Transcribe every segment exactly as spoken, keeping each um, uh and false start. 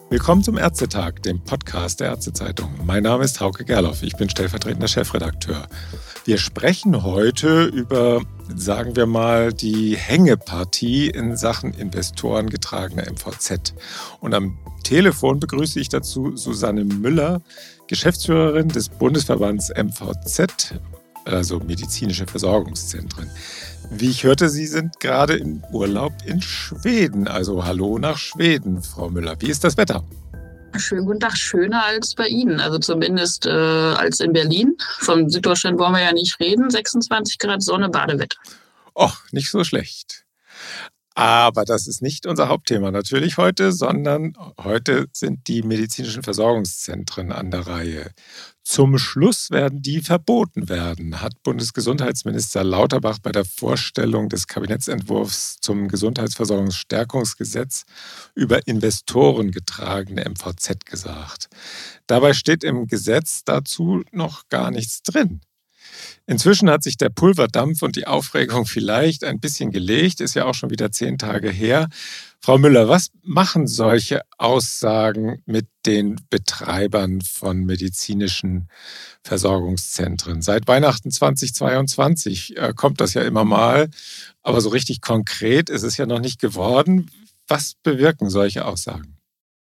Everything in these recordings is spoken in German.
Willkommen zum Ärztetag, dem Podcast der Ärztezeitung. Mein Name ist Hauke Gerloff, ich bin stellvertretender Chefredakteur. Wir sprechen heute über, sagen wir mal, die Hängepartie in Sachen investorengetragener M V Z. Und am Telefon begrüße ich dazu Susanne Müller, Geschäftsführerin des Bundesverbands M V Z, also medizinische Versorgungszentren. Wie ich hörte, Sie sind gerade im Urlaub in Schweden. Also hallo nach Schweden, Frau Müller. Wie ist das Wetter? Schönen guten Tag, schöner als bei Ihnen, also zumindest äh, als in Berlin. Von Süddeutschland wollen wir ja nicht reden, sechsundzwanzig Grad Sonne, Badewetter. Och, nicht so schlecht. Aber das ist nicht unser Hauptthema natürlich heute, sondern heute sind die medizinischen Versorgungszentren an der Reihe. Zum Schluss werden die verboten werden, hat Bundesgesundheitsminister Lauterbach bei der Vorstellung des Kabinettsentwurfs zum Gesundheitsversorgungsstärkungsgesetz über investorengetragene M V Z gesagt. Dabei steht im Gesetz dazu noch gar nichts drin. Inzwischen hat sich der Pulverdampf und die Aufregung vielleicht ein bisschen gelegt, ist ja auch schon wieder zehn Tage her. Frau Müller, was machen solche Aussagen mit den Betreibern von medizinischen Versorgungszentren? Seit Weihnachten zweitausendzweiundzwanzig äh, kommt das ja immer mal, aber so richtig konkret ist es ja noch nicht geworden. Was bewirken solche Aussagen?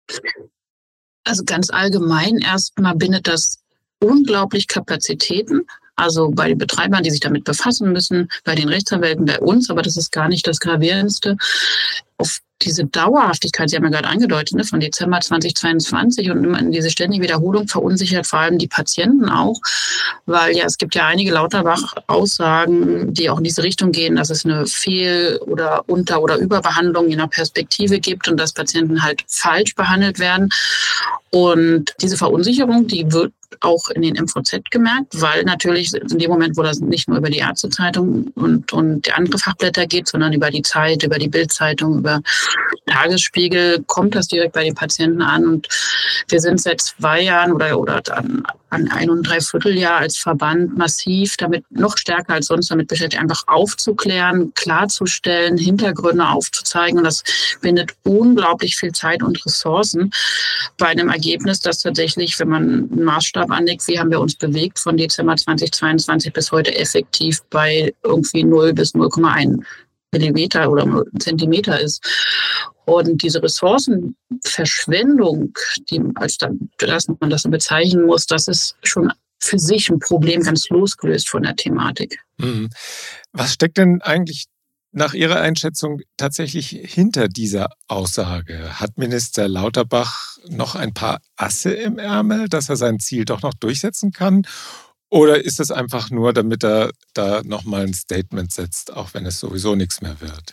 Also ganz allgemein erstmal bindet das unglaublich Kapazitäten. Also bei den Betreibern, die sich damit befassen müssen, bei den Rechtsanwälten, bei uns, aber das ist gar nicht das Gravierendste. Auf diese Dauerhaftigkeit, Sie haben ja gerade angedeutet, ne, von Dezember zweitausendzweiundzwanzig und immer diese ständige Wiederholung verunsichert vor allem die Patienten auch, weil ja es gibt ja einige Lauterbach-Aussagen, die auch in diese Richtung gehen, dass es eine Fehl- oder Unter- oder Überbehandlung je nach Perspektive gibt und dass Patienten halt falsch behandelt werden. Und diese Verunsicherung, die wird auch in den M V Z gemerkt, weil natürlich in dem Moment, wo das nicht nur über die Ärztezeitung und, und die andere Fachblätter geht, sondern über die Zeit, über die Bildzeitung, über Tagesspiegel, kommt das direkt bei den Patienten an. Und wir sind seit zwei Jahren oder, oder an, an ein und drei Vierteljahr als Verband massiv damit, noch stärker als sonst damit beschäftigt, einfach aufzuklären, klarzustellen, Hintergründe aufzuzeigen. Und das bindet unglaublich viel Zeit und Ressourcen bei einem Ergebnis, das tatsächlich, wenn man einen Maßstab anlegt, wie haben wir uns bewegt von Dezember zweitausendzweiundzwanzig bis heute effektiv bei irgendwie null bis null Komma eins Millimeter oder Zentimeter ist. Und diese Ressourcenverschwendung, die als dann, dass man das so bezeichnen muss, das ist schon für sich ein Problem, ganz losgelöst von der Thematik. Mhm. Was steckt denn eigentlich nach Ihrer Einschätzung tatsächlich hinter dieser Aussage? Hat Minister Lauterbach noch ein paar Asse im Ärmel, dass er sein Ziel doch noch durchsetzen kann? Oder ist es einfach nur, damit er da nochmal ein Statement setzt, auch wenn es sowieso nichts mehr wird?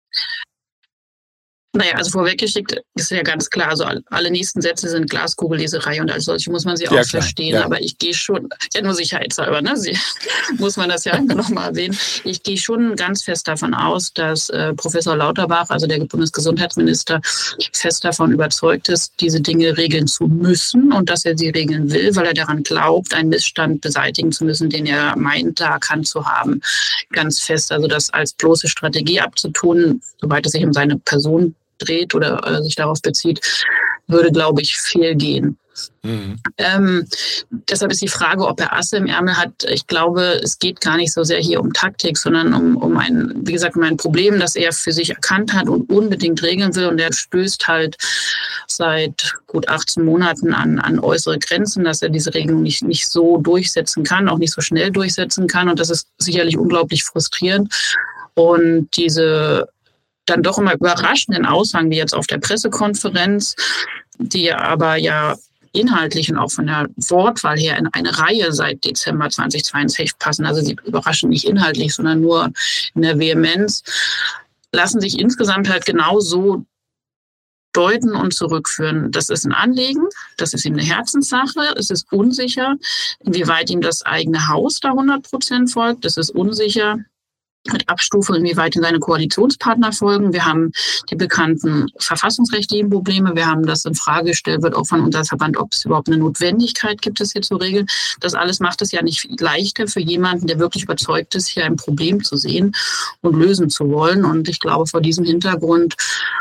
Naja, also vorweggeschickt ist ja ganz klar, also alle nächsten Sätze sind Glaskugelleserei und als solche muss man sie auch ja, verstehen. Ja. Aber ich gehe schon, ja nur sicherheitshalber, ne? Sie, muss man das ja nochmal erwähnen. Ich gehe schon ganz fest davon aus, dass äh, Professor Lauterbach, also der Bundesgesundheitsminister, fest davon überzeugt ist, diese Dinge regeln zu müssen und dass er sie regeln will, weil er daran glaubt, einen Missstand beseitigen zu müssen, den er meint, da erkannt zu haben. Ganz fest, also das als bloße Strategie abzutun, soweit es sich um seine Person dreht oder äh, sich darauf bezieht, würde, glaube ich, fehlgehen. Mhm. Ähm, deshalb ist die Frage, ob er Asse im Ärmel hat. Ich glaube, es geht gar nicht so sehr hier um Taktik, sondern um, um ein, wie gesagt, um ein Problem, das er für sich erkannt hat und unbedingt regeln will. Und er stößt halt seit gut achtzehn Monaten an, an äußere Grenzen, dass er diese Regelung nicht, nicht so durchsetzen kann, auch nicht so schnell durchsetzen kann. Und das ist sicherlich unglaublich frustrierend. Und diese dann doch immer überraschenden Aussagen, wie jetzt auf der Pressekonferenz, die aber ja inhaltlich und auch von der Wortwahl her in eine Reihe seit Dezember zweitausendzweiundzwanzig passen. Also sie überraschen nicht inhaltlich, sondern nur in der Vehemenz, lassen sich insgesamt halt genau so deuten und zurückführen. Das ist ein Anliegen, das ist ihm eine Herzenssache, es ist unsicher, inwieweit ihm das eigene Haus da hundert Prozent folgt, es ist unsicher, mit Abstufung, inwieweit seine Koalitionspartner folgen. Wir haben die bekannten verfassungsrechtlichen Probleme. Wir haben das in Frage gestellt, wird auch von unserem Verband, ob es überhaupt eine Notwendigkeit gibt, das hier zu regeln. Das alles macht es ja nicht leichter für jemanden, der wirklich überzeugt ist, hier ein Problem zu sehen und lösen zu wollen. Und ich glaube, vor diesem Hintergrund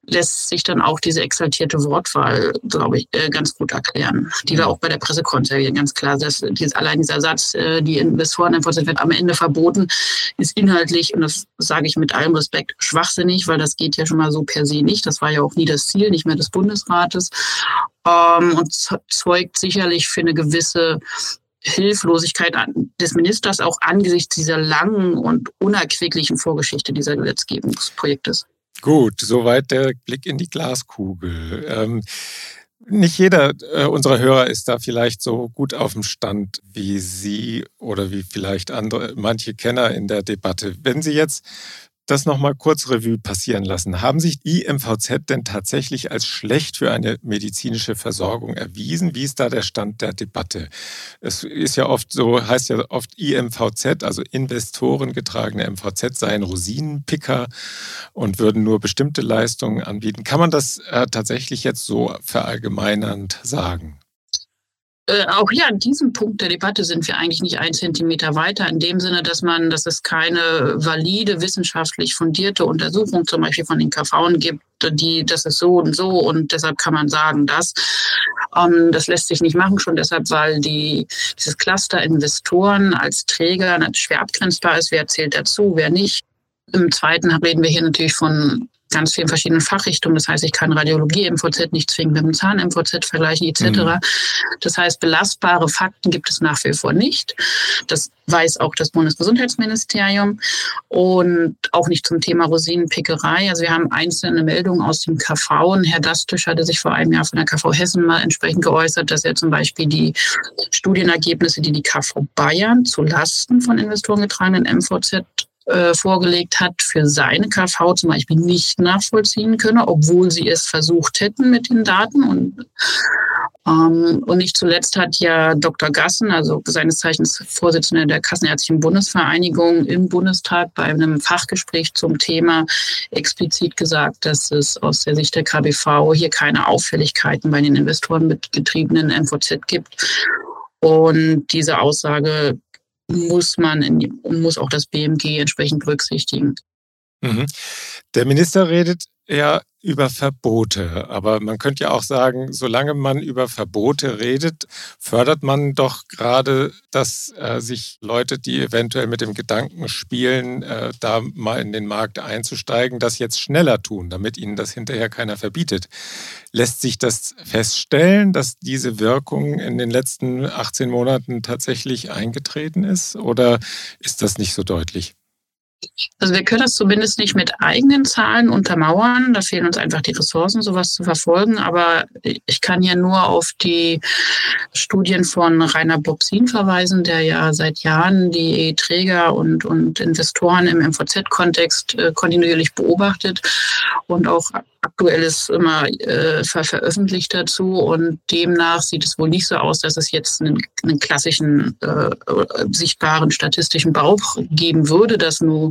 lässt sich dann auch diese exaltierte Wortwahl, glaube ich, ganz gut erklären. Die war auch bei der Pressekonferenz ganz klar, dass dieses, allein dieser Satz, die Investoren wird am Ende verboten, ist inhaltlich, und das sage ich mit allem Respekt, schwachsinnig, weil das geht ja schon mal so per se nicht. Das war ja auch nie das Ziel, nicht mehr des Bundesrates. Und zeugt sicherlich für eine gewisse Hilflosigkeit des Ministers auch angesichts dieser langen und unerquicklichen Vorgeschichte dieser Gesetzgebungsprojektes. Gut, soweit der Blick in die Glaskugel. Ähm, nicht jeder äh, unserer Hörer ist da vielleicht so gut auf dem Stand wie Sie oder wie vielleicht andere, manche Kenner in der Debatte. Wenn Sie jetzt das nochmal kurz Revue passieren lassen, haben sich I M V Z denn tatsächlich als schlecht für eine medizinische Versorgung erwiesen? Wie ist da der Stand der Debatte? Es ist ja oft so, heißt ja oft I M V Z, also investorengetragene M V Z, seien Rosinenpicker und würden nur bestimmte Leistungen anbieten. Kann man das äh, tatsächlich jetzt so verallgemeinernd sagen? Äh, auch hier an diesem Punkt der Debatte sind wir eigentlich nicht ein Zentimeter weiter, in dem Sinne, dass man, dass es keine valide, wissenschaftlich fundierte Untersuchung zum Beispiel von den K V gibt, die, das ist so und so und deshalb kann man sagen, dass. Ähm, das lässt sich nicht machen, schon deshalb, weil die, dieses Cluster Investoren als Träger schwer abgrenzbar ist, wer zählt dazu, wer nicht. Im Zweiten reden wir hier natürlich von ganz vielen verschiedenen Fachrichtungen. Das heißt, ich kann Radiologie-M V Z nicht zwingend mit dem Zahn-M V Z vergleichen et cetera. Mhm. Das heißt, belastbare Fakten gibt es nach wie vor nicht. Das weiß auch das Bundesgesundheitsministerium und auch nicht zum Thema Rosinenpickerei. Also wir haben einzelne Meldungen aus dem K V. Und Herr Dastisch hatte sich vor einem Jahr von der K V Hessen mal entsprechend geäußert, dass er zum Beispiel die Studienergebnisse, die die K V Bayern zu Lasten von investorengetragenen M V Z vorgelegt hat, für seine K V zum Beispiel nicht nachvollziehen könne, obwohl sie es versucht hätten mit den Daten. Und, ähm, und nicht zuletzt hat ja Doktor Gassen, also seines Zeichens Vorsitzender der Kassenärztlichen Bundesvereinigung, im Bundestag bei einem Fachgespräch zum Thema explizit gesagt, dass es aus der Sicht der K B V hier keine Auffälligkeiten bei den investorengetriebenen M V Z gibt. Und diese Aussage muss man in, muss auch das B M G entsprechend berücksichtigen. Mhm. Der Minister redet ja über Verbote, aber man könnte ja auch sagen, solange man über Verbote redet, fördert man doch gerade, dass äh, sich Leute, die eventuell mit dem Gedanken spielen, äh, da mal in den Markt einzusteigen, das jetzt schneller tun, damit ihnen das hinterher keiner verbietet. Lässt sich das feststellen, dass diese Wirkung in den letzten achtzehn Monaten tatsächlich eingetreten ist, oder ist das nicht so deutlich? Also wir können das zumindest nicht mit eigenen Zahlen untermauern. Da fehlen uns einfach die Ressourcen, sowas zu verfolgen. Aber ich kann ja nur auf die Studien von Rainer Bobsin verweisen, der ja seit Jahren die Träger und, und Investoren im M V Z-Kontext äh, kontinuierlich beobachtet und auch Aktuelles immer äh, ver- veröffentlicht dazu. Und demnach sieht es wohl nicht so aus, dass es jetzt einen, einen klassischen, äh, sichtbaren statistischen Bauch geben würde, dass nur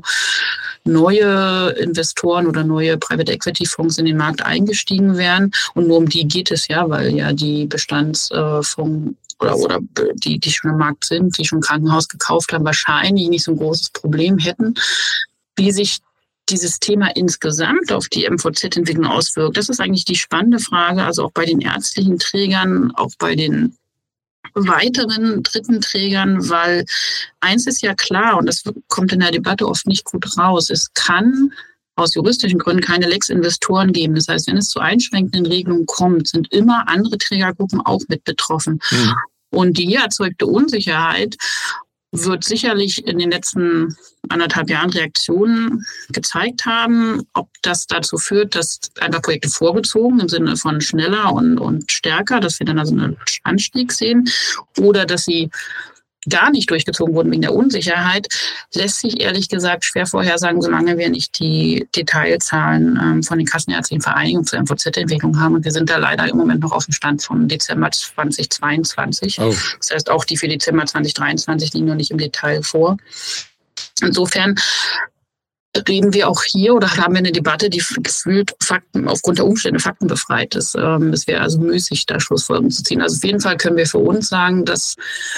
neue Investoren oder neue Private Equity Fonds in den Markt eingestiegen wären. Und nur um die geht es ja, weil ja die Bestandsfonds oder, oder die, die schon im Markt sind, die schon ein Krankenhaus gekauft haben, wahrscheinlich nicht so ein großes Problem hätten. Wie sich dieses Thema insgesamt auf die M V Z-Entwicklung auswirkt, das ist eigentlich die spannende Frage. Also auch bei den ärztlichen Trägern, auch bei den weiteren dritten Trägern, weil eins ist ja klar, und das kommt in der Debatte oft nicht gut raus, es kann aus juristischen Gründen keine Lex-Investoren geben. Das heißt, wenn es zu einschränkenden Regelungen kommt, sind immer andere Trägergruppen auch mit betroffen. Mhm. Und die hier erzeugte Unsicherheit wird sicherlich in den letzten anderthalb Jahren Reaktionen gezeigt haben, ob das dazu führt, dass einfach Projekte vorgezogen im Sinne von schneller und, und stärker, dass wir dann also einen Anstieg sehen, oder dass sie gar nicht durchgezogen wurden wegen der Unsicherheit, lässt sich ehrlich gesagt schwer vorhersagen, solange wir nicht die Detailzahlen ähm, von den Kassenärztlichen Vereinigungen zur M V Z-Entwicklung haben. Und wir sind da leider im Moment noch auf dem Stand von Dezember zweitausendzweiundzwanzig. Oh. Das heißt, auch die für Dezember zweitausenddreiundzwanzig liegen noch nicht im Detail vor. Insofern reden wir auch hier oder haben wir eine Debatte, die gefühlt Fakten, aufgrund der Umstände faktenbefreit ist. Es wäre also müßig, da Schlussfolgerungen zu ziehen. Also auf jeden Fall können wir für uns sagen, dass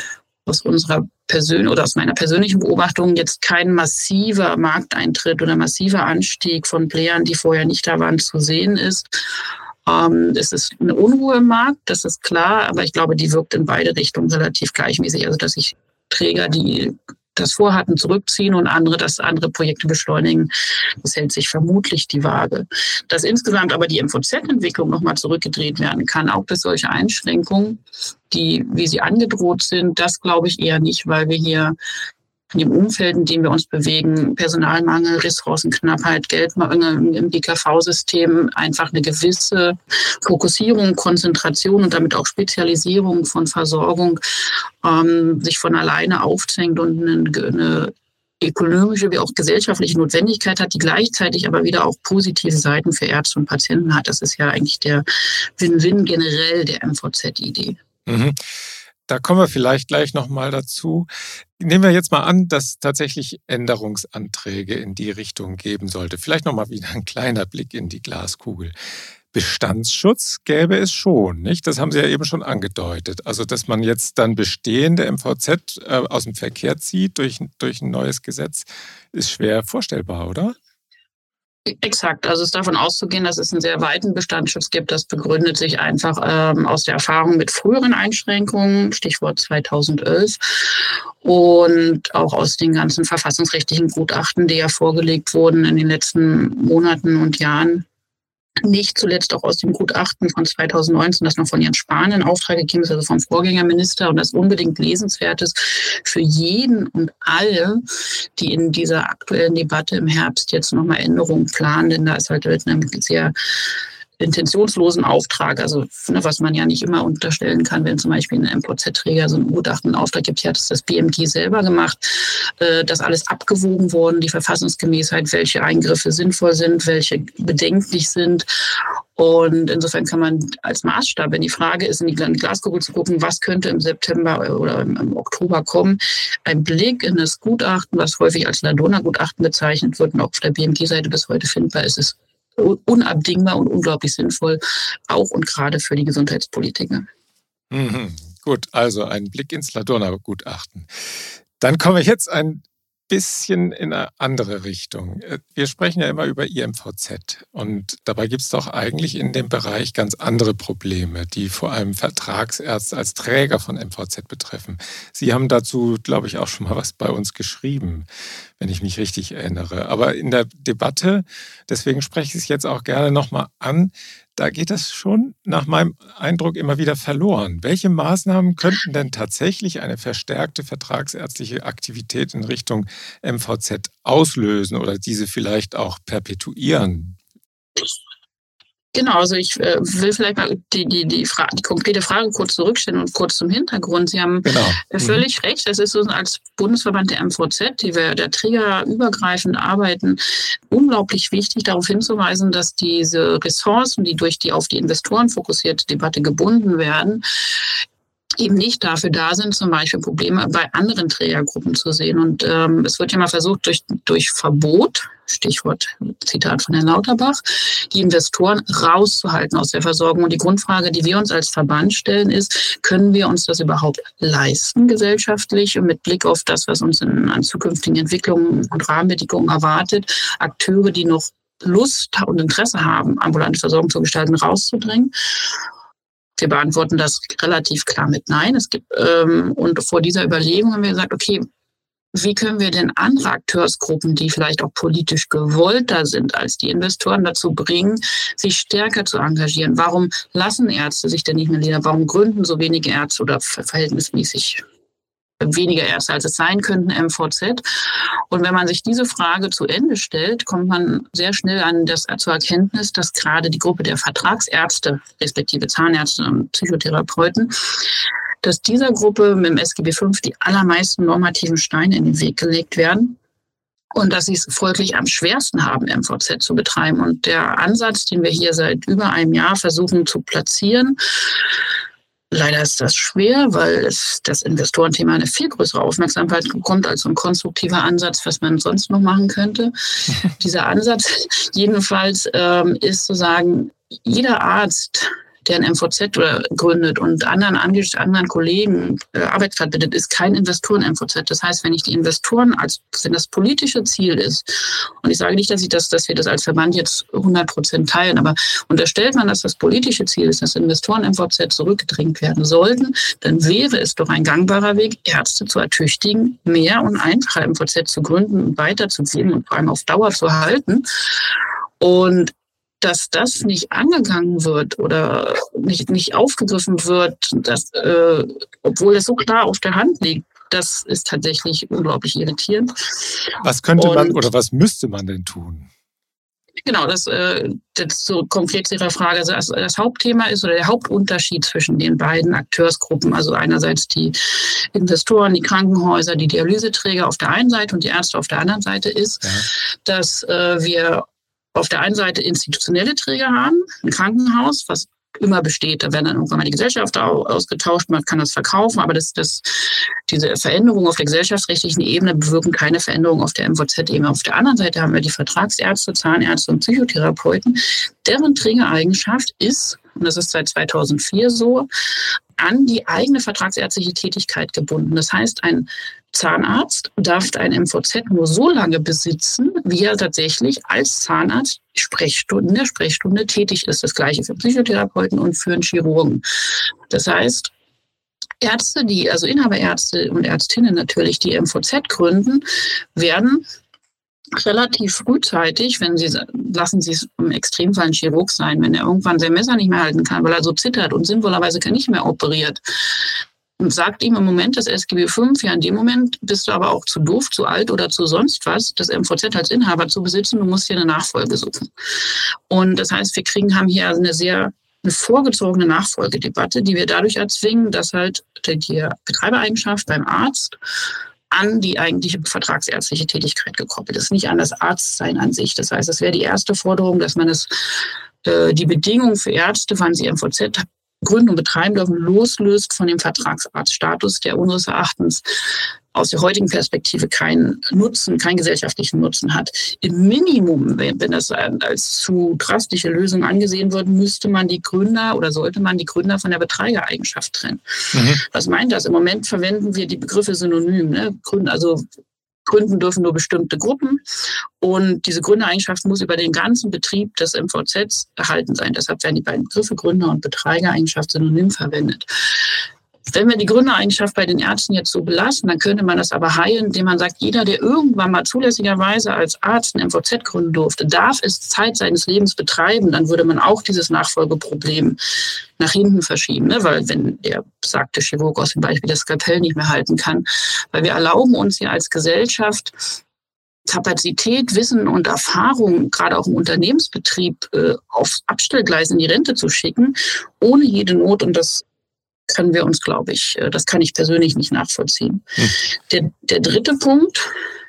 aus unserer persönlichen oder aus meiner persönlichen Beobachtung jetzt kein massiver Markteintritt oder massiver Anstieg von Playern, die vorher nicht da waren, zu sehen ist. Ähm, es ist eine Unruhe im Markt, das ist klar, aber ich glaube, die wirkt in beide Richtungen relativ gleichmäßig. Also dass sich Träger, die das vorhatten, zurückziehen und andere, dass andere Projekte beschleunigen. Das hält sich vermutlich die Waage. Dass insgesamt aber die M V Z-Entwicklung nochmal zurückgedreht werden kann, auch durch solche Einschränkungen, die, wie sie angedroht sind, das glaube ich eher nicht, weil wir hier in dem Umfeld, in dem wir uns bewegen, Personalmangel, Ressourcenknappheit, Geldmangel im D K V-System, einfach eine gewisse Fokussierung, Konzentration und damit auch Spezialisierung von Versorgung ähm, sich von alleine aufzwängt und eine, eine ökonomische wie auch gesellschaftliche Notwendigkeit hat, die gleichzeitig aber wieder auch positive Seiten für Ärzte und Patienten hat. Das ist ja eigentlich der Win-Win generell der M V Z-Idee. Mhm. Da kommen wir vielleicht gleich nochmal dazu. Nehmen wir jetzt mal an, dass tatsächlich Änderungsanträge in die Richtung geben sollte. Vielleicht nochmal wieder ein kleiner Blick in die Glaskugel. Bestandsschutz gäbe es schon, nicht? Das haben Sie ja eben schon angedeutet. Also, dass man jetzt dann bestehende M V Z äh, aus dem Verkehr zieht durch, durch ein neues Gesetz, ist schwer vorstellbar, oder? Exakt. Also es ist davon auszugehen, dass es einen sehr weiten Bestandsschutz gibt. Das begründet sich einfach ähm, aus der Erfahrung mit früheren Einschränkungen, Stichwort zweitausendelf, und auch aus den ganzen verfassungsrechtlichen Gutachten, die ja vorgelegt wurden in den letzten Monaten und Jahren. Nicht zuletzt auch aus dem Gutachten von zweitausendneunzehn, das noch von Jens Spahn in Auftrag gegeben ist, also vom Vorgängerminister, und das unbedingt lesenswert ist für jeden und alle, die in dieser aktuellen Debatte im Herbst jetzt nochmal Änderungen planen, denn da ist halt mit einem sehr intentionslosen Auftrag, also ne, was man ja nicht immer unterstellen kann, wenn zum Beispiel ein M V Z-Träger so einen Gutachten einen Auftrag gibt, hier hat es das B M G selber gemacht, äh, dass alles abgewogen worden, die Verfassungsgemäßheit, welche Eingriffe sinnvoll sind, welche bedenklich sind. Und insofern kann man als Maßstab, wenn die Frage ist, in die Glaskugel zu gucken, was könnte im September oder im Oktober kommen, ein Blick in das Gutachten, was häufig als Ladona-Gutachten bezeichnet wird und auch auf der B M G-Seite bis heute findbar ist, ist unabdingbar und unglaublich sinnvoll, auch und gerade für die Gesundheitspolitiker. Mhm. Gut, also ein Blick ins Ladona-Gutachten. Dann komme ich jetzt ein bisschen in eine andere Richtung. Wir sprechen ja immer über I M V Z und dabei gibt es doch eigentlich in dem Bereich ganz andere Probleme, die vor allem Vertragsärzte als Träger von M V Z betreffen. Sie haben dazu, glaube ich, auch schon mal was bei uns geschrieben, wenn ich mich richtig erinnere. Aber in der Debatte, deswegen spreche ich es jetzt auch gerne nochmal an, da geht das schon nach meinem Eindruck immer wieder verloren. Welche Maßnahmen könnten denn tatsächlich eine verstärkte vertragsärztliche Aktivität in Richtung M V Z auslösen oder diese vielleicht auch perpetuieren? Genau, also ich äh, will vielleicht mal die, die, die, Frage, die konkrete Frage kurz zurückstellen und kurz zum Hintergrund. Sie haben genau. äh, völlig mhm. recht, es ist so als Bundesverband der M V Z, die wir der Träger übergreifend arbeiten, unglaublich wichtig, darauf hinzuweisen, dass diese Ressourcen, die durch die auf die Investoren fokussierte Debatte gebunden werden, eben nicht dafür da sind, zum Beispiel Probleme bei anderen Trägergruppen zu sehen. Und ähm, es wird ja mal versucht, durch, durch Verbot, Stichwort Zitat von Herrn Lauterbach, die Investoren rauszuhalten aus der Versorgung. Und die Grundfrage, die wir uns als Verband stellen, ist, können wir uns das überhaupt leisten gesellschaftlich und mit Blick auf das, was uns in, an zukünftigen Entwicklungen und Rahmenbedingungen erwartet, Akteure, die noch Lust und Interesse haben, ambulante Versorgung zu gestalten, rauszudrängen? Wir beantworten das relativ klar mit Nein. Es gibt, ähm, und vor dieser Überlegung haben wir gesagt, okay, wie können wir denn andere Akteursgruppen, die vielleicht auch politisch gewollter sind als die Investoren, dazu bringen, sich stärker zu engagieren? Warum lassen Ärzte sich denn nicht mehr nieder? Warum gründen so wenige Ärzte oder verhältnismäßig weniger Ärzte, als es sein könnten, M V Z? Und wenn man sich diese Frage zu Ende stellt, kommt man sehr schnell an das, zur Erkenntnis, dass gerade die Gruppe der Vertragsärzte, respektive Zahnärzte und Psychotherapeuten, dass dieser Gruppe mit dem S G B fünf die allermeisten normativen Steine in den Weg gelegt werden und dass sie es folglich am schwersten haben, M V Z zu betreiben. Und der Ansatz, den wir hier seit über einem Jahr versuchen zu platzieren, leider ist das schwer, weil es das Investorenthema eine viel größere Aufmerksamkeit bekommt als so ein konstruktiver Ansatz, was man sonst noch machen könnte. Dieser Ansatz jedenfalls ähm, ist zu sagen, jeder Arzt, der ein M V Z gründet und anderen, anderen Kollegen äh, Arbeitsplatz bietet, ist kein Investoren-M V Z. Das heißt, wenn ich die Investoren als, wenn das politische Ziel ist, und ich sage nicht, dass ich das, dass wir das als Verband jetzt hundert Prozent teilen, aber unterstellt man, dass das politische Ziel ist, dass Investoren-M V Z zurückgedrängt werden sollten, dann wäre es doch ein gangbarer Weg, Ärzte zu ertüchtigen, mehr und einfacher M V Z zu gründen und weiterzugeben und vor allem auf Dauer zu halten. Und dass das nicht angegangen wird oder nicht, nicht aufgegriffen wird, dass, äh, obwohl es so klar auf der Hand liegt, das ist tatsächlich unglaublich irritierend. Was könnte man Und, oder was müsste man denn tun? Genau, das, äh, das so konkret zu Ihrer Frage. Also das, das Hauptthema ist oder der Hauptunterschied zwischen den beiden Akteursgruppen, also einerseits die Investoren, die Krankenhäuser, die Dialyseträger auf der einen Seite und die Ärzte auf der anderen Seite ist, ja. dass äh, wir auf der einen Seite institutionelle Träger haben, ein Krankenhaus, was immer besteht. Da werden dann irgendwann mal die Gesellschafter ausgetauscht, man kann das verkaufen, aber das, das, diese Veränderungen auf der gesellschaftsrechtlichen Ebene bewirken keine Veränderung auf der M V Z-Ebene. Auf der anderen Seite haben wir die Vertragsärzte, Zahnärzte und Psychotherapeuten, deren Trägereigenschaft ist, und das ist seit zweitausendvier so, an die eigene vertragsärztliche Tätigkeit gebunden. Das heißt, ein Zahnarzt darf ein M V Z nur so lange besitzen, wie er tatsächlich als Zahnarzt Sprechstunde, in der Sprechstunde tätig ist. Das Gleiche für Psychotherapeuten und für einen Chirurgen. Das heißt, Ärzte, die, also Inhaberärzte und Ärztinnen natürlich, die M V Z gründen, werden relativ frühzeitig, wenn sie, lassen Sie es im Extremfall ein Chirurg sein, wenn er irgendwann sein Messer nicht mehr halten kann, weil er so zittert und sinnvollerweise nicht mehr operiert, und sagt ihm im Moment das S G B fünf, ja in dem Moment bist du aber auch zu doof, zu alt oder zu sonst was, das M V Z als Inhaber zu besitzen, du musst hier eine Nachfolge suchen. Und das heißt, wir kriegen, haben hier eine sehr eine vorgezogene Nachfolgedebatte, die wir dadurch erzwingen, dass halt die Betreibereigenschaft beim Arzt an die eigentliche vertragsärztliche Tätigkeit gekoppelt ist, nicht an das Arztsein an sich. Das heißt, es wäre die erste Forderung, dass man es, äh, die Bedingungen für Ärzte, wann sie M V Z gründen und betreiben dürfen, loslöst von dem Vertragsarztstatus, der unseres Erachtens aus der heutigen Perspektive keinen Nutzen, keinen gesellschaftlichen Nutzen hat. Im Minimum, wenn, wenn das als zu drastische Lösung angesehen wird, müsste man die Gründer oder sollte man die Gründer von der Betreibereigenschaft trennen. Mhm. Was meint das? Im Moment verwenden wir die Begriffe synonym. Ne? Gründen, also gründen dürfen nur bestimmte Gruppen und diese Gründereigenschaft muss über den ganzen Betrieb des M V Zs erhalten sein. Deshalb werden die beiden Begriffe Gründer- und Betreibereigenschaft synonym verwendet. Wenn wir die Gründereigenschaft bei den Ärzten jetzt so belassen, dann könnte man das aber heilen, indem man sagt, jeder, der irgendwann mal zulässigerweise als Arzt ein M V Z gründen durfte, darf es Zeit seines Lebens betreiben. Dann würde man auch dieses Nachfolgeproblem nach hinten verschieben, ne? Weil wenn der besagte Chirurg aus dem Beispiel das Skalpell nicht mehr halten kann, weil wir erlauben uns ja als Gesellschaft Kapazität, Wissen und Erfahrung, gerade auch im Unternehmensbetrieb, äh, aufs Abstellgleis in die Rente zu schicken, ohne jede Not, und das können wir uns, glaube ich, das kann ich persönlich nicht nachvollziehen. Hm. Der, der dritte Punkt,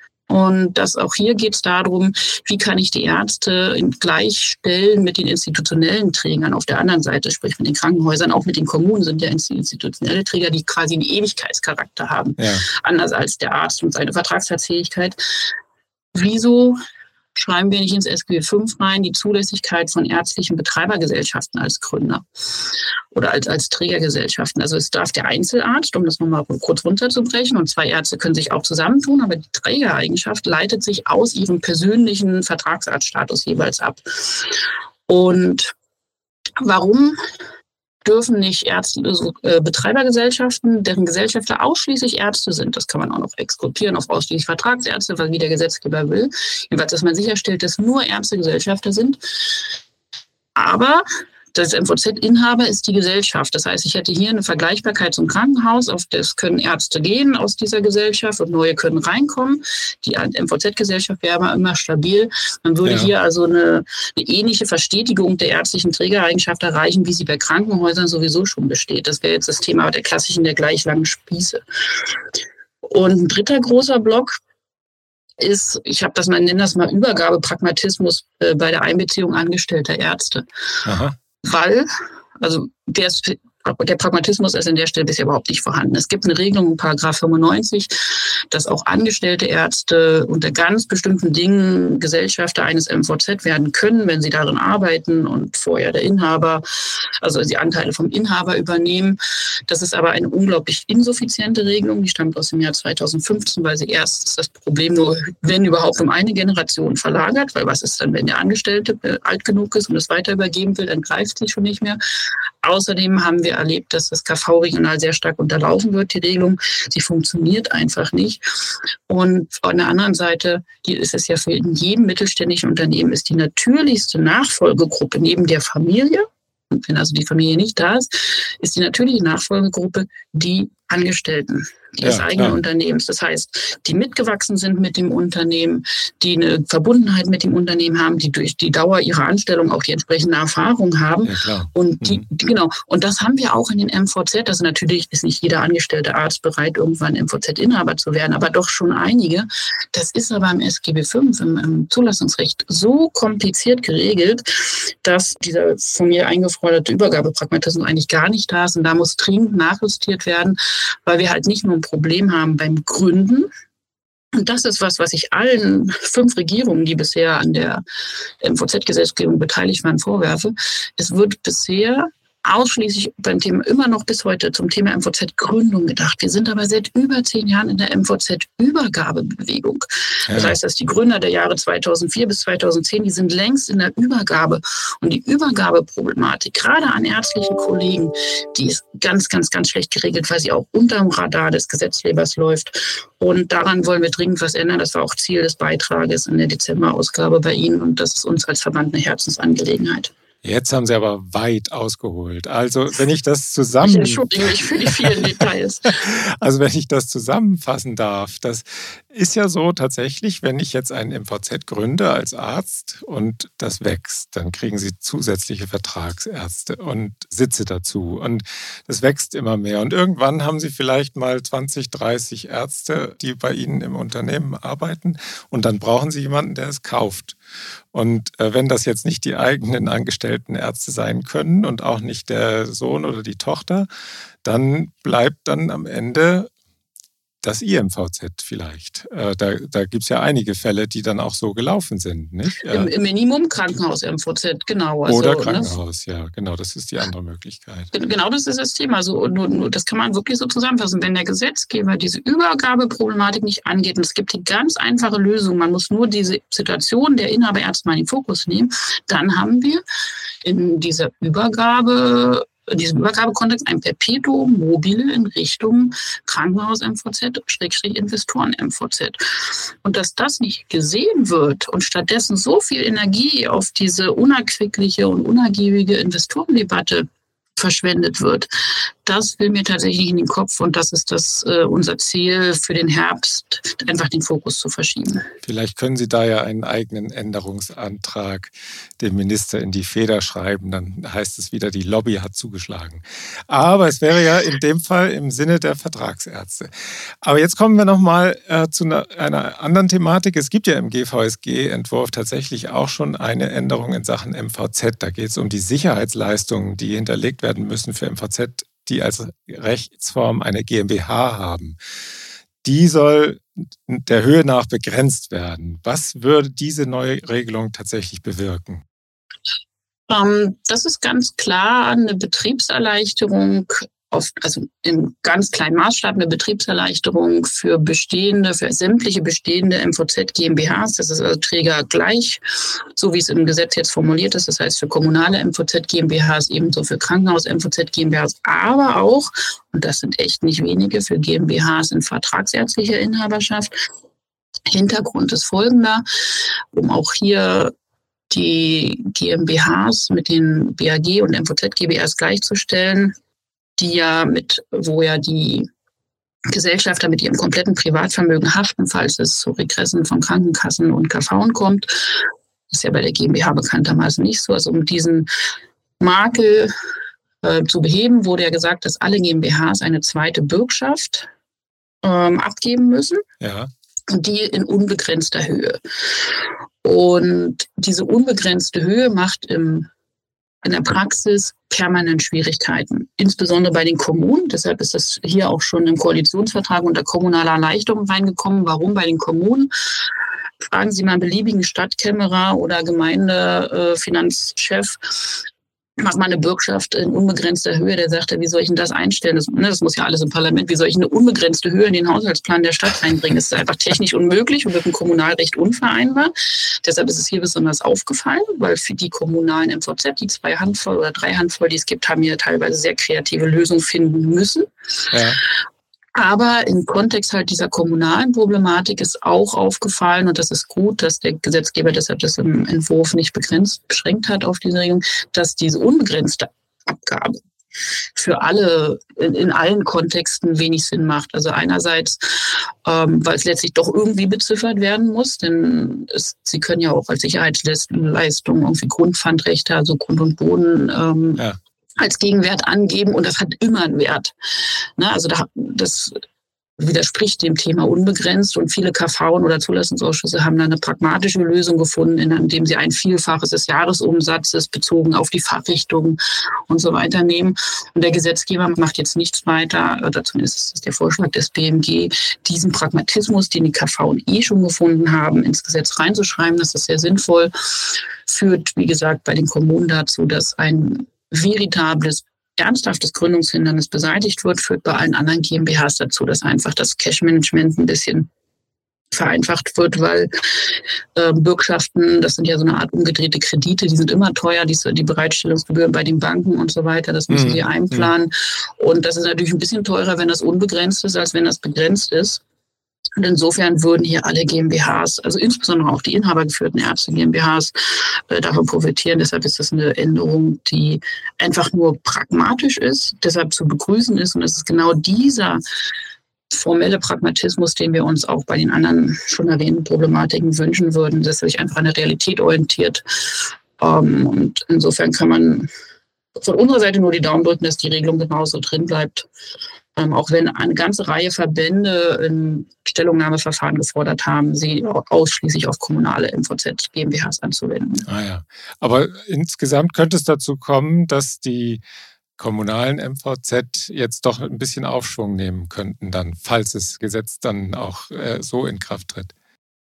und das auch hier geht es darum, wie kann ich die Ärzte gleichstellen mit den institutionellen Trägern auf der anderen Seite, sprich mit den Krankenhäusern, auch mit den Kommunen sind ja institutionelle Träger, die quasi einen Ewigkeitscharakter haben, ja. Anders als der Arzt und seine Vertragstätigkeit. Wieso schreiben wir nicht ins S G B fünf rein die Zulässigkeit von ärztlichen Betreibergesellschaften als Gründer oder als, als Trägergesellschaften? Also es darf der Einzelarzt, um das nochmal kurz runterzubrechen, und zwei Ärzte können sich auch zusammentun, aber die Trägereigenschaft leitet sich aus ihrem persönlichen Vertragsarztstatus jeweils ab. Und warum dürfen nicht Ärzte, also, äh, Betreibergesellschaften, deren Gesellschafter ausschließlich Ärzte sind, das kann man auch noch exkulpieren auf ausschließlich Vertragsärzte, weil wie der Gesetzgeber will, jedenfalls, dass man sicherstellt, dass nur Ärzte Gesellschafter sind. Aber das M V Z-Inhaber ist die Gesellschaft. Das heißt, ich hätte hier eine Vergleichbarkeit zum Krankenhaus, auf das können Ärzte gehen aus dieser Gesellschaft und neue können reinkommen. Die M V Z-Gesellschaft wäre aber immer stabil. Man würde ja. hier also eine, eine ähnliche Verstetigung der ärztlichen Trägereigenschaft erreichen, wie sie bei Krankenhäusern sowieso schon besteht. Das wäre jetzt das Thema der klassischen, der gleich langen Spieße. Und ein dritter großer Block ist, ich habe das mal, nenne das mal Übergabepragmatismus äh, bei der Einbeziehung angestellter Ärzte. Aha. Weil, also der ist der Pragmatismus ist an der Stelle bisher überhaupt nicht vorhanden. Es gibt eine Regelung in Paragraph fünfundneunzig, dass auch angestellte Ärzte unter ganz bestimmten Dingen Gesellschafter eines M V Z werden können, wenn sie darin arbeiten und vorher der Inhaber, also die Anteile vom Inhaber übernehmen. Das ist aber eine unglaublich insuffiziente Regelung, die stammt aus dem Jahr zweitausendfünfzehn, weil sie erst das Problem nur, wenn überhaupt, um eine Generation verlagert, weil was ist dann, wenn der Angestellte alt genug ist und es weiter übergeben will, dann greift sie schon nicht mehr. Außerdem haben wir erlebt, dass das K V regional sehr stark unterlaufen wird, die Regelung. Sie funktioniert einfach nicht. Und auf der anderen Seite, die ist es ja für jedem mittelständischen Unternehmen, ist die natürlichste Nachfolgegruppe neben der Familie, und wenn also die Familie nicht da ist, ist die natürliche Nachfolgegruppe die Angestellten des ja, eigenen klar. Unternehmens. Das heißt, die mitgewachsen sind mit dem Unternehmen, die eine Verbundenheit mit dem Unternehmen haben, die durch die Dauer ihrer Anstellung auch die entsprechende Erfahrung haben. Ja, und die, mhm. die, genau. Und das haben wir auch in den M V Z. Also natürlich ist nicht jeder angestellte Arzt bereit, irgendwann M V Z-Inhaber zu werden, aber doch schon einige. Das ist aber im S G B fünf, im, im Zulassungsrecht, so kompliziert geregelt, dass dieser von mir eingeforderte Übergabepragmatismus eigentlich gar nicht da ist. Und da muss dringend nachjustiert werden, weil wir halt nicht nur ein Problem haben beim Gründen. Und das ist was, was ich allen fünf Regierungen, die bisher an der M V Z-Gesetzgebung beteiligt waren, vorwerfe. Es wird bisher ausschließlich beim Thema, immer noch bis heute zum Thema M V Z-Gründung gedacht. Wir sind aber seit über zehn Jahren in der M V Z-Übergabebewegung. Ja. Das heißt, dass die Gründer der Jahre zweitausendvier bis zweitausendzehn, die sind längst in der Übergabe. Und die Übergabeproblematik, gerade an ärztlichen Kollegen, die ist ganz, ganz, ganz schlecht geregelt, weil sie auch unterm Radar des Gesetzgebers läuft. Und daran wollen wir dringend was ändern. Das war auch Ziel des Beitrages in der Dezemberausgabe bei Ihnen. Und das ist uns als Verband eine Herzensangelegenheit. Jetzt haben Sie aber weit ausgeholt. Also wenn ich das zusammen... Ich entschuldige mich für die vielen Details. Also wenn ich das zusammenfassen darf, das ist ja so tatsächlich, wenn ich jetzt einen M V Z gründe als Arzt und das wächst, dann kriegen Sie zusätzliche Vertragsärzte und Sitze dazu und das wächst immer mehr. Und irgendwann haben Sie vielleicht mal zwanzig, dreißig Ärzte, die bei Ihnen im Unternehmen arbeiten und dann brauchen Sie jemanden, der es kauft. Und äh, wenn das jetzt nicht die eigenen angestellten Ärzte sein können und auch nicht der Sohn oder die Tochter, dann bleibt dann am Ende das I M V Z vielleicht. Äh, da da gibt es ja einige Fälle, die dann auch so gelaufen sind, nicht? Im, im Minimum Krankenhaus-M V Z, genau. Also, oder Krankenhaus, ne? Ja, genau, das ist die andere Möglichkeit. Genau, das ist das Thema. Also, nur, nur, das kann man wirklich so zusammenfassen. Wenn der Gesetzgeber diese Übergabeproblematik nicht angeht, und es gibt die ganz einfache Lösung, man muss nur diese Situation der Inhaberärzte mal in den Fokus nehmen, dann haben wir in dieser Übergabe in diesem Übergabekontext ein Perpetuum mobile in Richtung Krankenhaus-M V Z, Schrägstrich Investoren-M V Z. Und dass das nicht gesehen wird und stattdessen so viel Energie auf diese unerquickliche und unergiebige Investorendebatte verschwendet wird, das will mir tatsächlich in den Kopf und das ist das äh, unser Ziel für den Herbst, einfach den Fokus zu verschieben. Vielleicht können Sie da ja einen eigenen Änderungsantrag dem Minister in die Feder schreiben, dann heißt es wieder, die Lobby hat zugeschlagen. Aber es wäre ja in dem Fall im Sinne der Vertragsärzte. Aber jetzt kommen wir nochmal äh, zu einer, einer anderen Thematik. Es gibt ja im G V S G-Entwurf tatsächlich auch schon eine Änderung in Sachen M V Z. Da geht es um die Sicherheitsleistungen, die hinterlegt werden müssen für M V Z, die als Rechtsform eine GmbH haben. Die soll der Höhe nach begrenzt werden. Was würde diese neue Regelung tatsächlich bewirken? Ähm, das ist ganz klar eine Betriebserleichterung, auf, also im ganz kleinen Maßstab eine Betriebserleichterung für bestehende, für sämtliche bestehende M V Z GmbHs. Das ist also Träger gleich, so wie es im Gesetz jetzt formuliert ist. Das heißt für kommunale M V Z GmbHs, ebenso für Krankenhaus-M V Z GmbHs, aber auch, und das sind echt nicht wenige, für GmbHs in vertragsärztlicher Inhaberschaft. Hintergrund ist folgender, um auch hier die GmbHs mit den B A G und M V Z GbRs gleichzustellen, die ja mit, wo ja die Gesellschafter mit ihrem kompletten Privatvermögen haften, falls es zu Regressen von Krankenkassen und K V kommt. Das ist ja bei der GmbH bekanntermaßen nicht so. Also um diesen Makel äh, zu beheben, wurde ja gesagt, dass alle GmbHs eine zweite Bürgschaft ähm, abgeben müssen. Ja. Und die in unbegrenzter Höhe. Und diese unbegrenzte Höhe macht im in der Praxis permanent Schwierigkeiten, insbesondere bei den Kommunen. Deshalb ist das hier auch schon im Koalitionsvertrag unter kommunaler Erleichterung reingekommen. Warum bei den Kommunen? Fragen Sie mal einen beliebigen Stadtkämmerer oder Gemeindefinanzchef, mach mal eine Bürgschaft in unbegrenzter Höhe, der sagt, wie soll ich denn das einstellen? Das, ne, das muss ja alles im Parlament. Wie soll ich eine unbegrenzte Höhe in den Haushaltsplan der Stadt reinbringen? Das ist einfach technisch unmöglich und mit dem Kommunalrecht unvereinbar. Deshalb ist es hier besonders aufgefallen, weil für die kommunalen M V Z, die zwei Handvoll oder drei Handvoll, die es gibt, haben hier teilweise sehr kreative Lösungen finden müssen. Ja. Aber im Kontext halt dieser kommunalen Problematik ist auch aufgefallen, und das ist gut, dass der Gesetzgeber deshalb das im Entwurf nicht begrenzt, beschränkt hat auf diese Regelung, dass diese unbegrenzte Abgabe für alle, in, in allen Kontexten wenig Sinn macht. Also einerseits, ähm, weil es letztlich doch irgendwie beziffert werden muss, denn es, Sie können ja auch als Sicherheitsleistung irgendwie Grundpfandrechte, also Grund und Boden, ähm, ja. als Gegenwert angeben, und das hat immer einen Wert. Ne, also da, das widerspricht dem Thema unbegrenzt, und viele K V oder Zulassungsausschüsse haben da eine pragmatische Lösung gefunden, indem sie ein Vielfaches des Jahresumsatzes bezogen auf die Fachrichtung und so weiter nehmen. Und der Gesetzgeber macht jetzt nichts weiter, oder zumindest ist das der Vorschlag des B M G, diesen Pragmatismus, den die K V eh schon gefunden haben, ins Gesetz reinzuschreiben. Das ist sehr sinnvoll, führt, wie gesagt, bei den Kommunen dazu, dass ein veritables, ernsthaftes Gründungshindernis beseitigt wird, führt bei allen anderen GmbHs dazu, dass einfach das Cash-Management ein bisschen vereinfacht wird, weil äh, Bürgschaften, das sind ja so eine Art umgedrehte Kredite, die sind immer teuer, die, die Bereitstellungsgebühren bei den Banken und so weiter, das müssen mhm. sie einplanen. Und das ist natürlich ein bisschen teurer, wenn das unbegrenzt ist, als wenn das begrenzt ist. Und insofern würden hier alle GmbHs, also insbesondere auch die inhabergeführten Ärzte GmbHs, äh, davon profitieren. Deshalb ist das eine Änderung, die einfach nur pragmatisch ist, deshalb zu begrüßen ist. Und es ist genau dieser formelle Pragmatismus, den wir uns auch bei den anderen schon erwähnten Problematiken wünschen würden, dass sich einfach an der Realität orientiert. Ähm, und insofern kann man von unserer Seite nur die Daumen drücken, dass die Regelung genauso drin bleibt. Ähm, auch wenn eine ganze Reihe Verbände ein Stellungnahmeverfahren gefordert haben, sie ausschließlich auf kommunale M V Z GmbHs anzuwenden. Ah ja, aber insgesamt könnte es dazu kommen, dass die kommunalen M V Z jetzt doch ein bisschen Aufschwung nehmen könnten, dann, falls das Gesetz dann auch äh, so in Kraft tritt.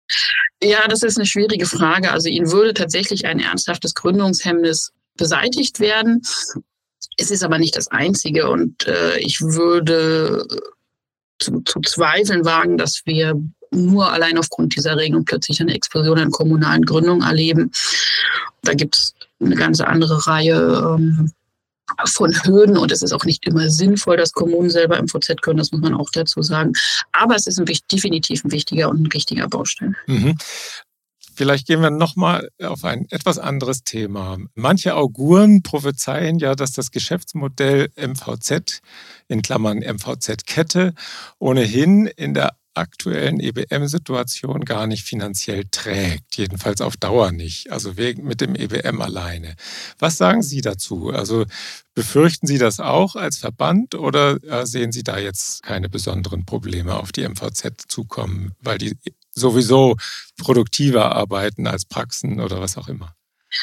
Ja, das ist eine schwierige Frage. Also Ihnen würde tatsächlich ein ernsthaftes Gründungshemmnis beseitigt werden. Es ist aber nicht das Einzige, und äh, ich würde zu, zu zweifeln wagen, dass wir nur allein aufgrund dieser Regelung plötzlich eine Explosion an kommunalen Gründungen erleben. Da gibt es eine ganz andere Reihe ähm, von Hürden, und es ist auch nicht immer sinnvoll, dass Kommunen selber M V Z können, das muss man auch dazu sagen. Aber es ist ein, definitiv ein wichtiger und ein richtiger Baustein. Mhm. Vielleicht gehen wir nochmal auf ein etwas anderes Thema. Manche Auguren prophezeien ja, dass das Geschäftsmodell M V Z, in Klammern M V Z-Kette, ohnehin in der aktuellen E B M-Situation gar nicht finanziell trägt. Jedenfalls auf Dauer nicht, also wegen, mit dem E B M alleine. Was sagen Sie dazu? Also befürchten Sie das auch als Verband, oder sehen Sie da jetzt keine besonderen Probleme auf die M V Z zukommen, weil die sowieso produktiver arbeiten als Praxen oder was auch immer?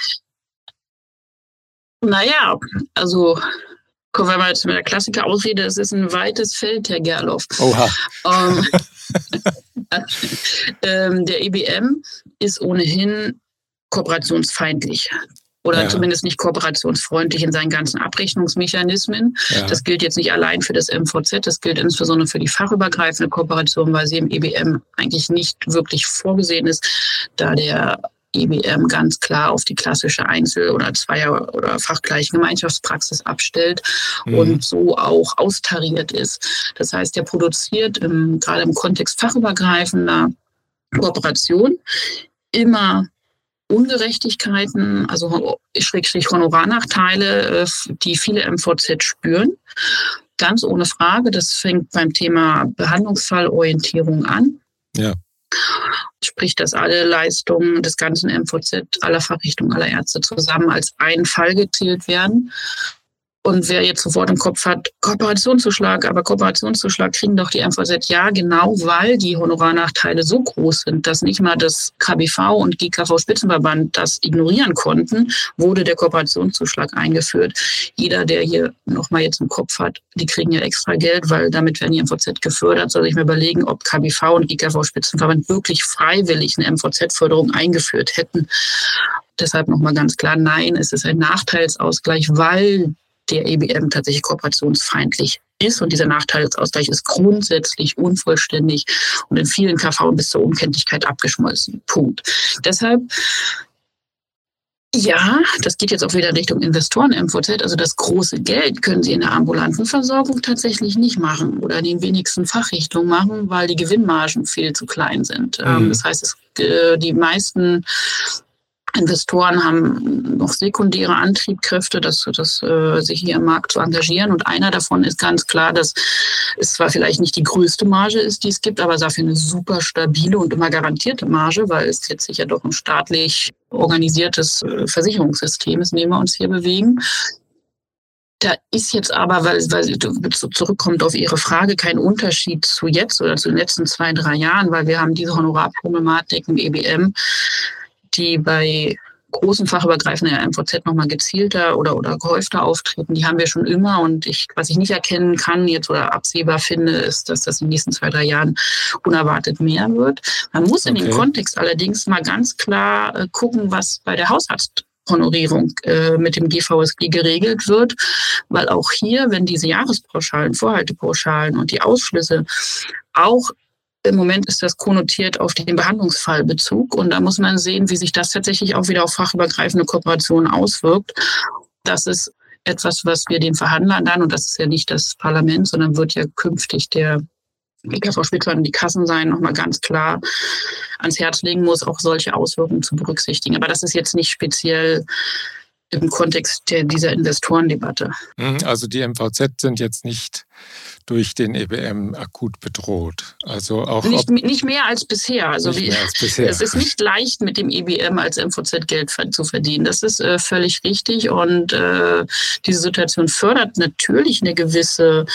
Naja, also kommen wir mal zu der Klassiker-Ausrede, es ist ein weites Feld, Herr Gerloff. Oha. Ähm, ähm, der E B M ist ohnehin kooperationsfeindlich. Oder ja. zumindest nicht kooperationsfreundlich in seinen ganzen Abrechnungsmechanismen. Ja. Das gilt jetzt nicht allein für das M V Z, das gilt insbesondere für die fachübergreifende Kooperation, weil sie im E B M eigentlich nicht wirklich vorgesehen ist, da der E B M ganz klar auf die klassische Einzel- oder Zweier- oder fachgleiche Gemeinschaftspraxis abstellt mhm. und so auch austariert ist. Das heißt, der produziert im, gerade im Kontext fachübergreifender Kooperation immer Ungerechtigkeiten, also Schrägstrich Honorarnachteile, die viele M V Z spüren. Ganz ohne Frage, das fängt beim Thema Behandlungsfallorientierung an. Ja. Sprich, dass alle Leistungen des ganzen M V Z, aller Fachrichtungen, aller Ärzte zusammen als einen Fall gezählt werden. Und wer jetzt sofort im Kopf hat, Kooperationszuschlag, aber Kooperationszuschlag kriegen doch die M V Z, ja genau, weil die Honorarnachteile so groß sind, dass nicht mal das K B V und G K V-Spitzenverband das ignorieren konnten, wurde der Kooperationszuschlag eingeführt. Jeder, der hier nochmal jetzt im Kopf hat, die kriegen ja extra Geld, weil damit werden die M V Z gefördert, soll sich mal überlegen, ob K B V und G K V-Spitzenverband wirklich freiwillig eine M V Z-Förderung eingeführt hätten. Deshalb nochmal ganz klar, nein, es ist ein Nachteilsausgleich, weil der E B M tatsächlich kooperationsfeindlich ist. Und dieser Nachteilsausgleich ist grundsätzlich unvollständig und in vielen K V bis zur Unkenntlichkeit abgeschmolzen. Punkt. Deshalb, ja, das geht jetzt auch wieder Richtung Investoren-M V Z. Also das große Geld können Sie in der ambulanten Versorgung tatsächlich nicht machen oder in den wenigsten Fachrichtungen machen, weil die Gewinnmargen viel zu klein sind. Mhm. Das heißt, es, die meisten Investoren haben noch sekundäre Antriebskräfte, dass, dass äh, sich hier im Markt zu engagieren. Und einer davon ist ganz klar, dass es zwar vielleicht nicht die größte Marge ist, die es gibt, aber dafür eine super stabile und immer garantierte Marge, weil es letztlich ja doch ein staatlich organisiertes äh, Versicherungssystem ist, in dem wir uns hier bewegen. Da ist jetzt aber, weil, weil zurückkommt auf Ihre Frage, kein Unterschied zu jetzt oder zu den letzten zwei, drei Jahren, weil wir haben diese Honorarproblematik im E B M, die bei großen fachübergreifenden M V Z nochmal gezielter oder, oder gehäufter auftreten, die haben wir schon immer. Und ich, was ich nicht erkennen kann jetzt oder absehbar finde, ist, dass das in den nächsten zwei, drei Jahren unerwartet mehr wird. Man muss in okay. dem Kontext allerdings mal ganz klar äh, gucken, was bei der Hausarzthonorierung äh, mit dem G V S G geregelt wird, weil auch hier, wenn diese Jahrespauschalen, Vorhaltepauschalen und die Ausschlüsse auch im Moment ist das konnotiert auf den Behandlungsfallbezug und da muss man sehen, wie sich das tatsächlich auch wieder auf fachübergreifende Kooperationen auswirkt. Das ist etwas, was wir den Verhandlern dann, und das ist ja nicht das Parlament, sondern wird ja künftig der G K V-Spitzenverband und die Kassen sein, nochmal ganz klar ans Herz legen muss, auch solche Auswirkungen zu berücksichtigen. Aber das ist jetzt nicht speziell im Kontext der, dieser Investorendebatte. Also die M V Z sind jetzt nicht durch den E B M akut bedroht. Also auch nicht, nicht mehr als bisher. Also nicht wie, mehr als bisher. Es ist nicht leicht, mit dem E B M als M V Z Geld zu verdienen. Das ist äh, völlig richtig. Und äh, diese Situation fördert natürlich eine gewisse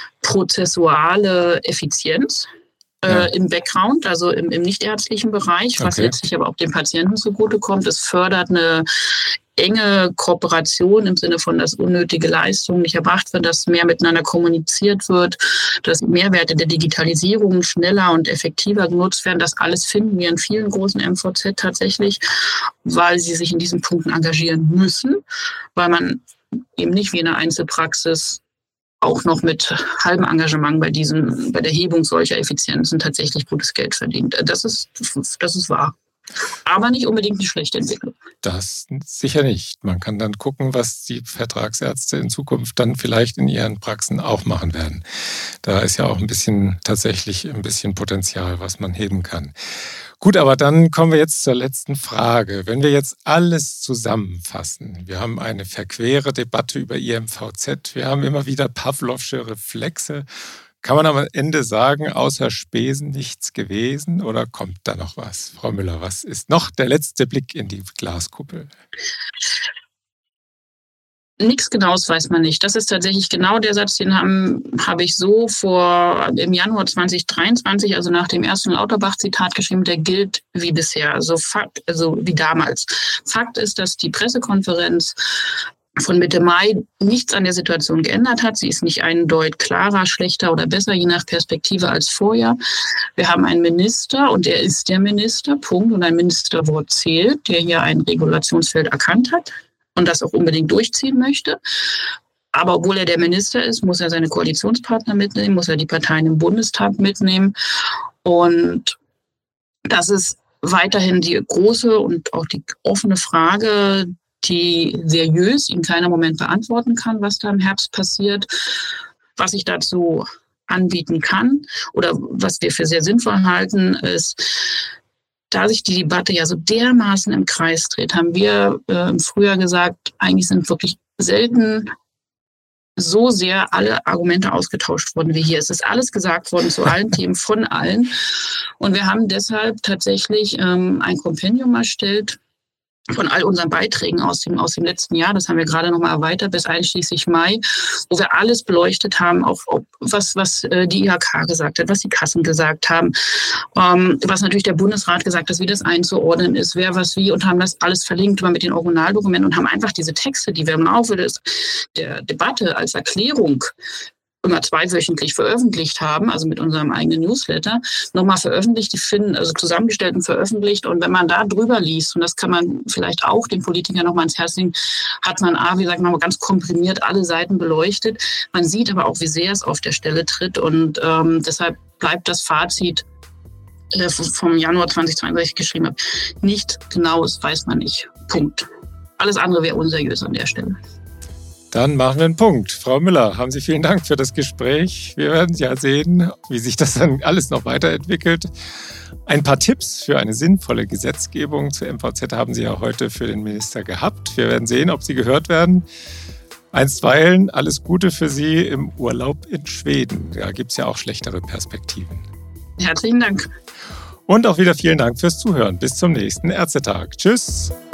prozessuale Effizienz. Ja. Im Background, also im, im nichtärztlichen Bereich, was okay. letztlich aber auch dem Patienten zugutekommt. Es fördert eine enge Kooperation im Sinne von, dass unnötige Leistungen nicht erbracht werden, dass mehr miteinander kommuniziert wird, dass Mehrwerte der Digitalisierung schneller und effektiver genutzt werden. Das alles finden wir in vielen großen M V Z tatsächlich, weil sie sich in diesen Punkten engagieren müssen, weil man eben nicht wie in einer Einzelpraxis auch noch mit halbem Engagement bei diesen, bei der Hebung solcher Effizienzen tatsächlich gutes Geld verdient. Das ist, das ist wahr. Aber nicht unbedingt eine schlechte Entwicklung. Das sicher nicht. Man kann dann gucken, was die Vertragsärzte in Zukunft dann vielleicht in ihren Praxen auch machen werden. Da ist ja auch ein bisschen, tatsächlich ein bisschen Potenzial, was man heben kann. Gut, aber dann kommen wir jetzt zur letzten Frage. Wenn wir jetzt alles zusammenfassen, wir haben eine verquere Debatte über I M V Z, wir haben immer wieder Pawlowsche Reflexe. Kann man am Ende sagen, außer Spesen nichts gewesen oder kommt da noch was? Frau Müller, was ist noch der letzte Blick in die Glaskuppel? Nichts Genaues weiß man nicht. Das ist tatsächlich genau der Satz, den habe hab ich so vor im Januar zwanzig dreiundzwanzig, also nach dem ersten Lauterbach-Zitat geschrieben, der gilt wie bisher, also, Fakt, also wie damals. Fakt ist, dass die Pressekonferenz von Mitte Mai nichts an der Situation geändert hat. Sie ist nicht eindeutig klarer, schlechter oder besser, je nach Perspektive als vorher. Wir haben einen Minister und er ist der Minister, Punkt, und ein Ministerwort zählt, der hier ein Regulationsfeld erkannt hat und das auch unbedingt durchziehen möchte. Aber obwohl er der Minister ist, muss er seine Koalitionspartner mitnehmen, muss er die Parteien im Bundestag mitnehmen. Und das ist weiterhin die große und auch die offene Frage, die seriös in keinem Moment beantworten kann, was da im Herbst passiert. Was ich dazu anbieten kann oder was wir für sehr sinnvoll halten, ist, da sich die Debatte ja so dermaßen im Kreis dreht, haben wir äh, im Frühjahr gesagt, eigentlich sind wirklich selten so sehr alle Argumente ausgetauscht worden wie hier. Es ist alles gesagt worden zu allen Themen von allen. Und wir haben deshalb tatsächlich ähm, ein Kompendium erstellt, von all unseren Beiträgen aus dem, aus dem letzten Jahr, das haben wir gerade nochmal erweitert bis einschließlich Mai, wo wir alles beleuchtet haben, auch was, was die I H K gesagt hat, was die Kassen gesagt haben, ähm, was natürlich der Bundesrat gesagt hat, wie das einzuordnen ist, wer was wie, und haben das alles verlinkt mit den Originaldokumenten und haben einfach diese Texte, die wir im Laufe des, der Debatte als Erklärung immer zweiwöchentlich veröffentlicht haben, also mit unserem eigenen Newsletter, nochmal veröffentlicht, die finden, also zusammengestellt und veröffentlicht. Und wenn man da drüber liest, und das kann man vielleicht auch den Politikern nochmal ans Herz legen, hat man, A, wie gesagt, nochmal ganz komprimiert alle Seiten beleuchtet. Man sieht aber auch, wie sehr es auf der Stelle tritt. Und ähm, deshalb bleibt das Fazit äh, vom Januar zweitausendzweiundzwanzig geschrieben habe. Nicht genau, das weiß man nicht. Punkt. Alles andere wäre unseriös an der Stelle. Dann machen wir einen Punkt. Frau Müller, haben Sie vielen Dank für das Gespräch. Wir werden ja sehen, wie sich das dann alles noch weiterentwickelt. Ein paar Tipps für eine sinnvolle Gesetzgebung zur M V Z haben Sie ja heute für den Minister gehabt. Wir werden sehen, ob sie gehört werden. Einstweilen alles Gute für Sie im Urlaub in Schweden. Da gibt es ja auch schlechtere Perspektiven. Herzlichen Dank. Und auch wieder vielen Dank fürs Zuhören. Bis zum nächsten Ärztetag. Tschüss.